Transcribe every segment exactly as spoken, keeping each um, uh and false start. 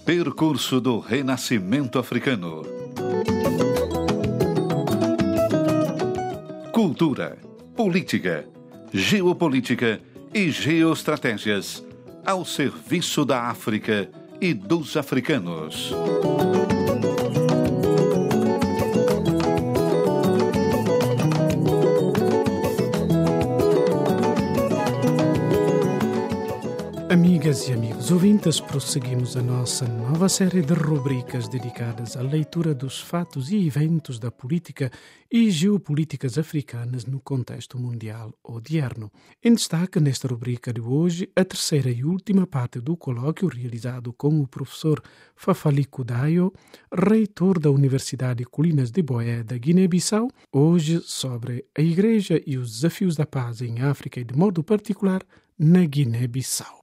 Percurso do Renascimento Africano. Cultura, política, geopolítica e geoestratégias ao serviço da África e dos africanos. Amigas e amigos ouvintes, prosseguimos a nossa nova série de rubricas dedicadas à leitura dos fatos e eventos da política e geopolíticas africanas no contexto mundial odierno. Em destaque nesta rubrica de hoje, a terceira e última parte do colóquio realizado com o professor Fafali Kudayo, reitor da Universidade Colinas de Boé da Guiné-Bissau, hoje sobre a Igreja e os desafios da paz em África e de modo particular na Guiné-Bissau.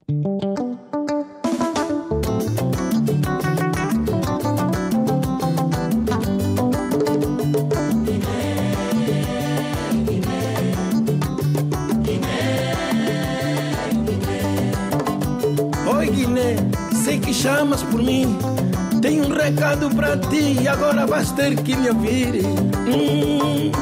Oi Guiné, sei que chamas por mim. Tenho um recado para ti e agora vais ter que me ouvir. Hum.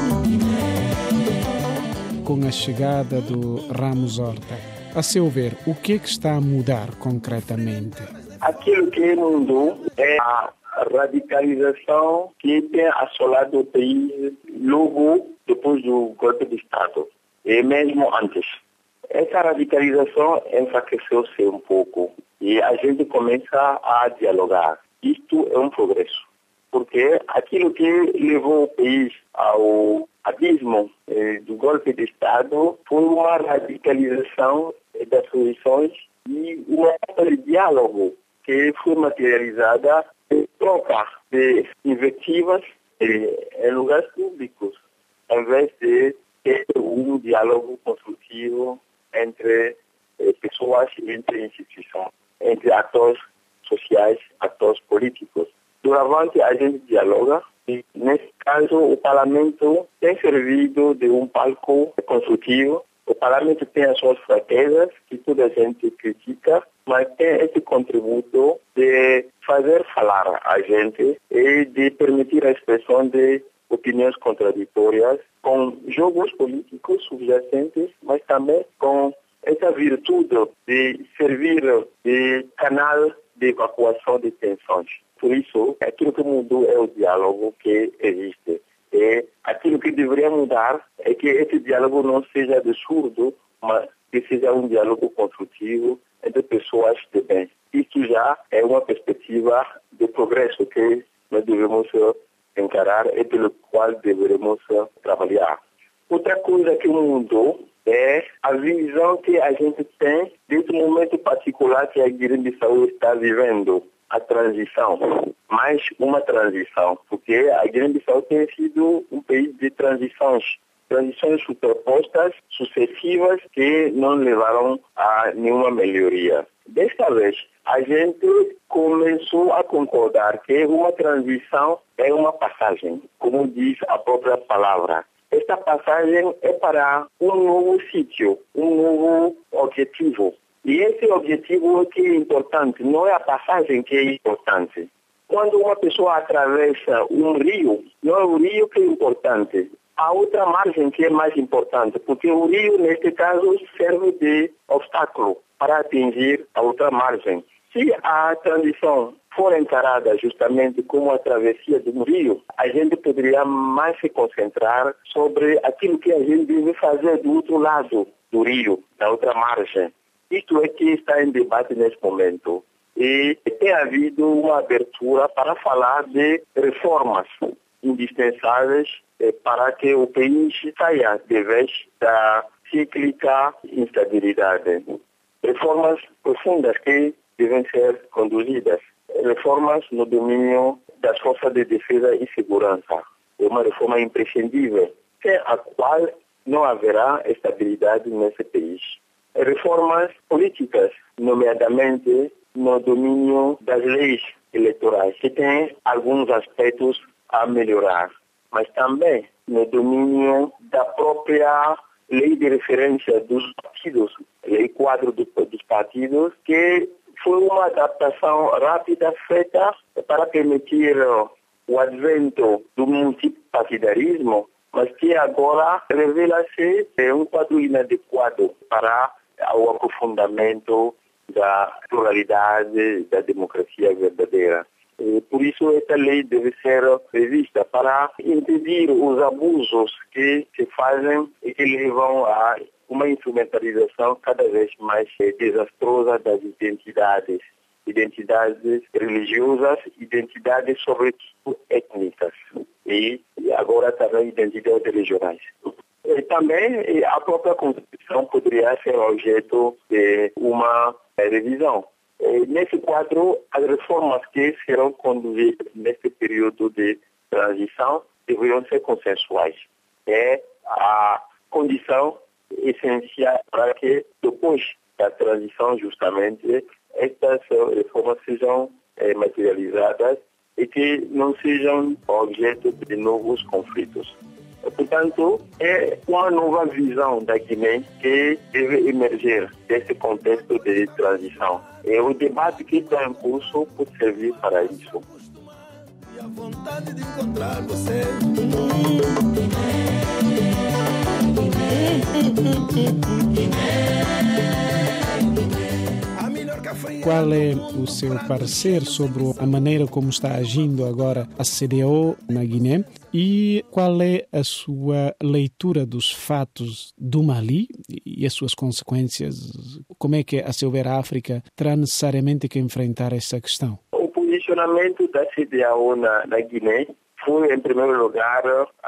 Com a chegada do Ramos Horta, a seu ver, o que é que está a mudar concretamente? Aquilo que mudou é a radicalização que tem assolado o país logo depois do golpe de Estado, e mesmo antes. Essa radicalização enfraqueceu-se um pouco e a gente começa a dialogar. Isto é um progresso, porque aquilo que levou o país ao abismo eh, do golpe de Estado foi uma radicalização das posições e uma falta de diálogo que foi materializada em troca de invectivas eh, em lugares públicos, em vez de ter um diálogo construtivo entre eh, pessoas e entre instituições, entre atores sociais, atores políticos. Durante a gente dialoga, e nesse caso o Parlamento tem servido de um palco construtivo. O Parlamento tem as suas fraquezas, que toda a gente critica, mas tem esse contributo de fazer falar a gente e de permitir a expressão de opiniões contraditórias, com jogos políticos subjacentes, mas também com essa virtude de servir de canal de evacuação de tensões. Por isso, aquilo que mudou é o diálogo que existe. E aquilo que deveria mudar é que esse diálogo não seja de surdo, mas que seja um diálogo construtivo entre pessoas de bem. Isso já é uma perspectiva de progresso que nós devemos encarar e pelo qual devemos trabalhar. Outra coisa que mudou é a visão que a gente tem desse momento particular que a Guiné-Bissau está vivendo. A transição, mais uma transição, porque a Guiné-Bissau tem sido um país de transições, transições superpostas, sucessivas, que não levaram a nenhuma melhoria. Desta vez, a gente começou a concordar que uma transição é uma passagem, como diz a própria palavra. Esta passagem é para um novo sítio, um novo objetivo. E esse objetivo que é importante, não é a passagem que é importante. Quando uma pessoa atravessa um rio, não é o rio que é importante, a outra margem que é mais importante, porque o rio, neste caso, serve de obstáculo para atingir a outra margem. Se a transição for encarada justamente como a travessia de um rio, a gente poderia mais se concentrar sobre aquilo que a gente deve fazer do outro lado do rio, da outra margem. Isto é que está em debate nesse momento. E tem havido uma abertura para falar de reformas indispensáveis para que o país saia de vez da cíclica instabilidade. Reformas profundas que devem ser conduzidas. Reformas no domínio das forças de defesa e segurança. É uma reforma imprescindível, sem a qual não haverá estabilidade nesse país. Reformas políticas, nomeadamente no domínio das leis eleitorais, que tem alguns aspectos a melhorar, mas também no domínio da própria lei de referência dos partidos, lei quadro do, dos partidos, que foi uma adaptação rápida feita para permitir o advento do multipartidarismo, mas que agora revela-se um quadro inadequado para o aprofundamento da pluralidade da democracia verdadeira. Por isso, esta lei deve ser revista para impedir os abusos que se fazem e que levam a uma instrumentalização cada vez mais desastrosa das identidades. Identidades religiosas, identidades sobretudo étnicas e agora também identidades regionais. E também a própria Constituição poderia ser objeto de uma revisão. Nesse quadro, as reformas que serão conduzidas neste período de transição deveriam ser consensuais. É a condição essencial para que, depois da transição, justamente, estas reformas sejam eh, materializadas e que não sejam objeto de novos conflitos. Portanto, é uma nova visão da Guiné que deve emergir desse contexto de transição. E o debate que está em curso pode servir para isso. E a vontade de encontrar você. Qual é o seu parecer sobre a maneira como está agindo agora a C D A O na Guiné e qual é a sua leitura dos fatos do Mali e as suas consequências? Como é que, a seu ver, a África terá necessariamente que enfrentar essa questão? O posicionamento da C D A O na, na Guiné foi, em primeiro lugar,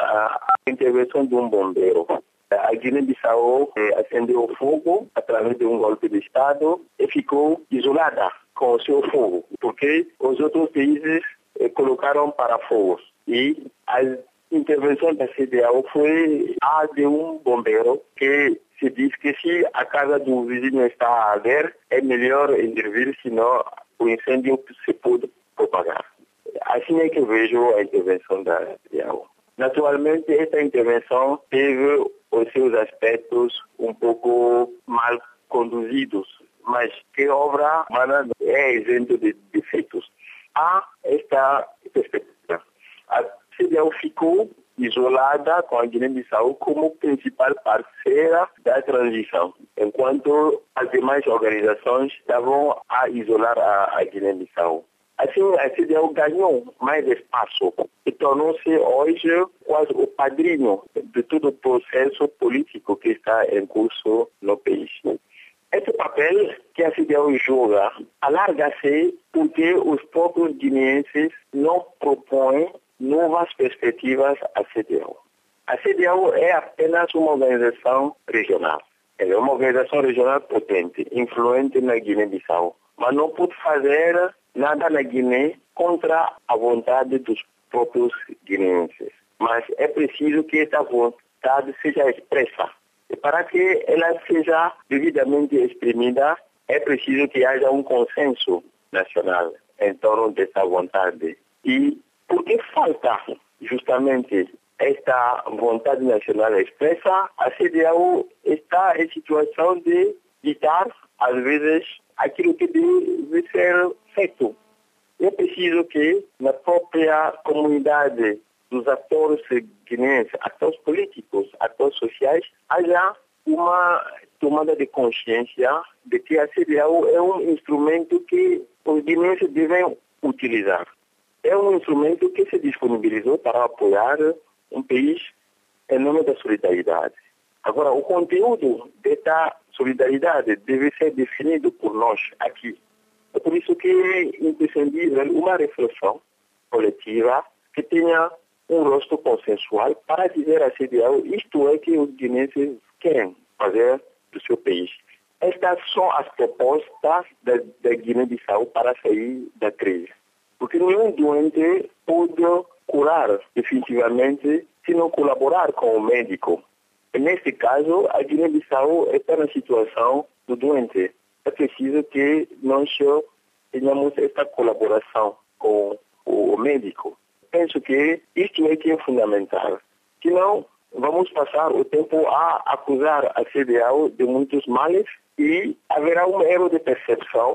a, a intervenção de um bombeiro. A Guiné-Bissau eh, acendeu o fogo através de um golpe de Estado e ficou isolada com o seu fogo, porque os outros países eh, colocaram parafusos. E a intervenção da C D A O foi a de um bombeiro que se diz que se a casa do vizinho está a arder, é melhor intervir, senão o incêndio se pode propagar. Assim é que eu vejo a intervenção da C D A O. Naturalmente, esta intervenção teve os seus aspectos um pouco mal conduzidos, mas que obra humana é isento de defeitos. Há esta perspectiva. A C D A O ficou isolada com a Guiné-Bissau como principal parceira da transição, enquanto as demais organizações estavam a isolar a, a Guiné-Bissau. Assim, a C D A O ganhou mais espaço e tornou-se hoje quase o padrinho de todo o processo político que está em curso no país. Esse papel que a C D A O joga alarga-se porque os próprios guineenses não propõem novas perspectivas à C D A O. A C D A O é apenas uma organização regional. Ela é uma organização regional potente, influente na Guiné-Bissau, mas não pode fazer nada na Guiné contra a vontade dos próprios guineenses. Mas é preciso que essa vontade seja expressa. E para que ela seja devidamente exprimida, é preciso que haja um consenso nacional em torno dessa vontade. E por que falta justamente esta vontade nacional expressa, a C D A O está em situação de ditar, às vezes, aquilo que deve ser feito. É preciso que na própria comunidade dos atores guineenses, atores políticos, atores sociais, haja uma tomada de consciência de que a C D A O é um instrumento que os guineenses devem utilizar. É um instrumento que se disponibilizou para apoiar um país em nome da solidariedade. Agora, o conteúdo dessa solidariedade deve ser definido por nós aqui. É por isso que é imprescindível uma reflexão coletiva que tenha um rosto consensual para dizer a C D A O isto é que os guineenses querem fazer do seu país. Estas são as propostas da, da Guiné-Bissau para sair da crise. Porque nenhum doente pode curar definitivamente se não colaborar com o médico. E neste caso, a Guiné-Bissau está na situação do doente. É preciso que nós tenhamos esta colaboração com o médico. Penso que isto é que é fundamental. Senão, vamos passar o tempo a acusar a C D A O de muitos males e haverá um erro de percepção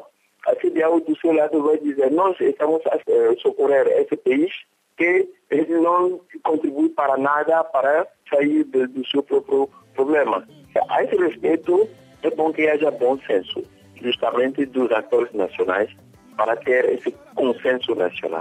a C D A O do seu lado vai dizer, nós estamos a uh, socorrer esse país que ele não contribui para nada para sair de, do seu próprio problema. A esse respeito, é bom que haja bom senso, justamente dos atores nacionais, para ter esse consenso nacional.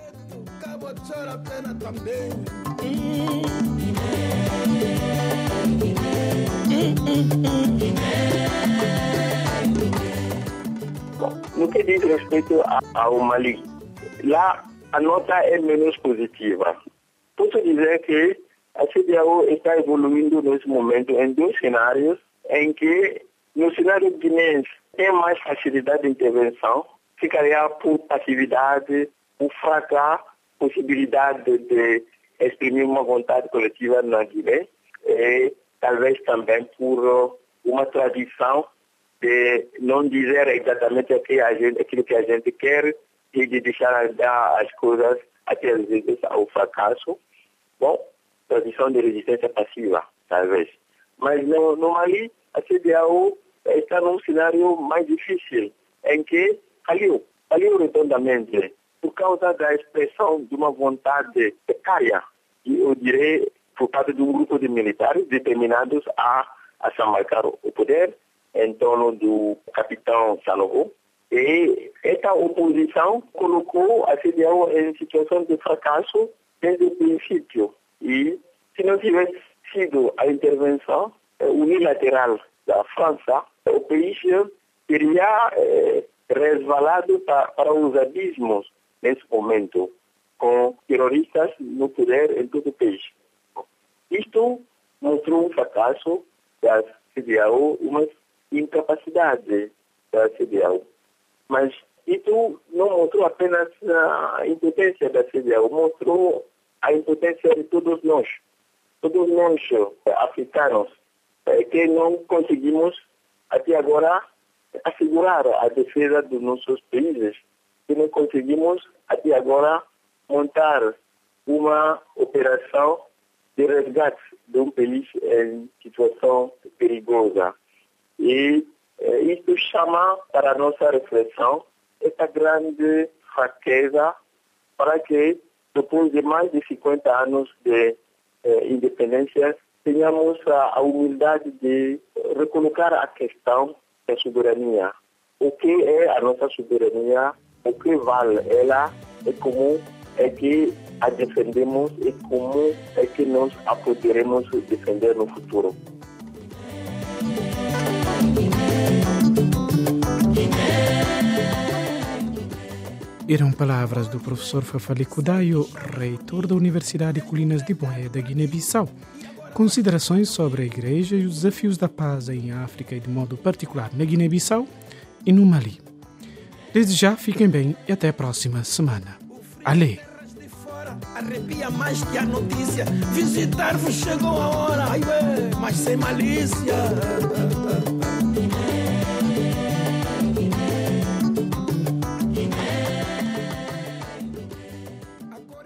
Bom, no que diz respeito ao Mali, lá a nota é menos positiva. Posso dizer que a C D A O está evoluindo nesse momento em dois cenários, em que no cenário guineense tem mais facilidade de intervenção, ficaria por passividade, por fraca possibilidade de exprimir uma vontade coletiva na Guiné, e talvez também por uma tradição de não dizer exatamente aquilo que a gente quer e de deixar andar as coisas até às vezes ao fracasso. Bom, tradição de resistência passiva, talvez. Mas no, no Mali, a C D A O está num cenário mais difícil, em que faliu, faliu redondamente, por causa da expressão de uma vontade precária, e eu direi, por parte de um grupo de militares determinados a, a se marcar o poder em torno do capitão Sanogo. E esta oposição colocou a C D A O em situação de fracasso desde o princípio. E se não tivesse sido a intervenção unilateral da França, o país teria eh, resvalado para, para os abismos nesse momento, com terroristas no poder em todo o país. Isto mostrou um fracasso da C D A O, uma incapacidade da C D A O. Mas isto não mostrou apenas a impotência da C D A O, mostrou a impotência de todos nós, todos nós africanos, que não conseguimos até agora assegurar a defesa dos nossos países, que não conseguimos até agora montar uma operação de resgate de um país em situação perigosa. E eh, isto chama para a nossa reflexão esta grande fraqueza para que, depois de mais de cinquenta anos de eh, independência, tenhamos a, a humildade de recolocar a questão da soberania. O que é a nossa soberania? O que vale ela? E como é que a defendemos? E como é que nós a poderemos defender no futuro? Eram palavras do professor Fafali Kudayo, reitor da Universidade Colinas de Boé da Guiné-Bissau. Considerações sobre a Igreja e os desafios da paz em África e de modo particular na Guiné-Bissau e no Mali. Desde já, fiquem bem e até a próxima semana. Alê! Arrepia mais que a notícia, visitar-vos chegou a hora, ai, ué, mas sem malícia.